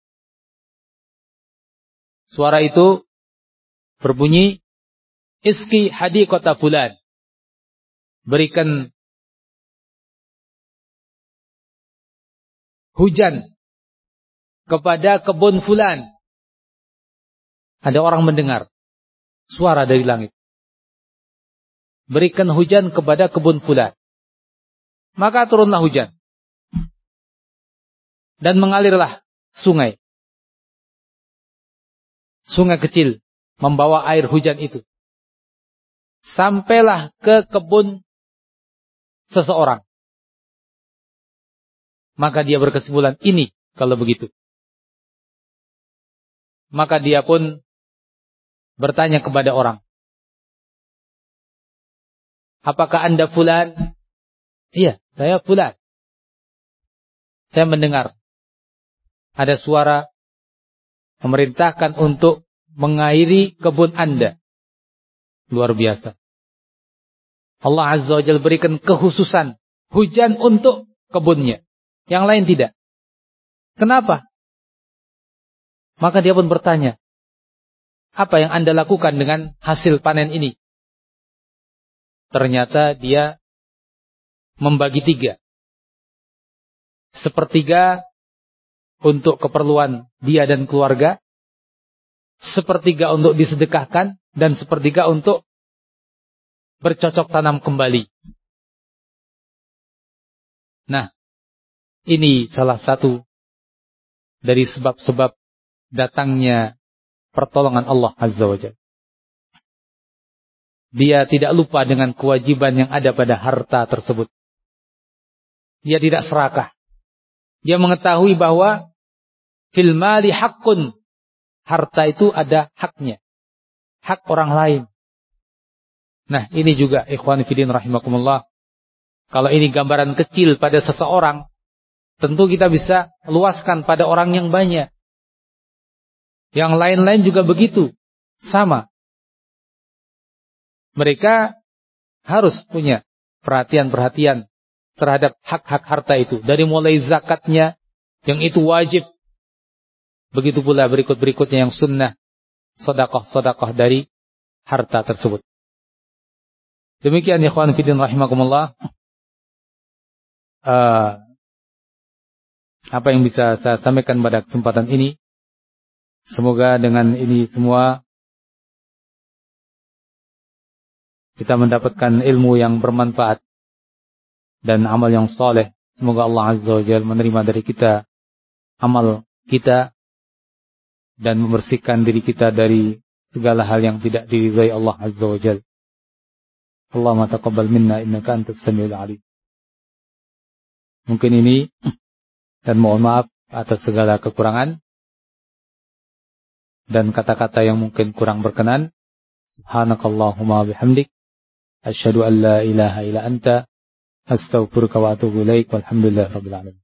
Suara itu berbunyi, Iski hadiqata fulan. Berikan hujan kepada kebun fulan. Ada orang mendengar suara dari langit. Berikan hujan kepada kebun fulan. Maka turunlah hujan. Dan mengalirlah sungai. Sungai kecil membawa air hujan itu. Sampailah ke kebun seseorang. Maka dia berkesimpulan, ini kalau begitu. Maka dia pun bertanya kepada orang, apakah Anda fulan? Iya, saya fulan. Saya mendengar ada suara memerintahkan untuk mengairi kebun Anda. Luar biasa. Allah Azza wa Jalla berikan kekhususan hujan untuk kebunnya. Yang lain tidak. Kenapa? Maka dia pun bertanya, apa yang Anda lakukan dengan hasil panen ini? Ternyata dia membagi tiga. Sepertiga untuk keperluan dia dan keluarga, sepertiga untuk disedekahkan, dan sepertiga untuk bercocok tanam kembali. Nah, ini salah satu dari sebab-sebab datangnya pertolongan Allah Azza wa Jalla. Dia tidak lupa dengan kewajiban yang ada pada harta tersebut. Dia tidak serakah. Dia mengetahui bahwa fil mali haqqun. Harta itu ada haknya. Hak orang lain. Nah, ini juga ikhwan fillah rahimakumullah. Kalau ini gambaran kecil pada seseorang, tentu kita bisa luaskan pada orang yang banyak. Yang lain-lain juga begitu. Sama. Mereka harus punya perhatian-perhatian terhadap hak-hak harta itu. Dari mulai zakatnya, yang itu wajib. Begitu pula berikut-berikutnya yang sunnah. Sedekah-sedekah dari harta tersebut. Demikian ikhwan fillah rahimakumullah. Uh, apa yang bisa saya sampaikan pada kesempatan ini. Semoga dengan ini semua kita mendapatkan ilmu yang bermanfaat dan amal yang saleh. Semoga Allah Azza wa Jalla menerima dari kita amal kita dan membersihkan diri kita dari segala hal yang tidak diridhai Allah Azza wa Jalla. Allahumma taqabbal minna innaka antas samiul alim. Mungkin ini, dan mohon maaf atas segala kekurangan dan kata-kata yang mungkin kurang berkenan. Subhanakallahumma bihamdik asyhadu an la ilaha illa anta astaghfiruka wa atubu ilaik. Walhamdulillahirabbil alamin.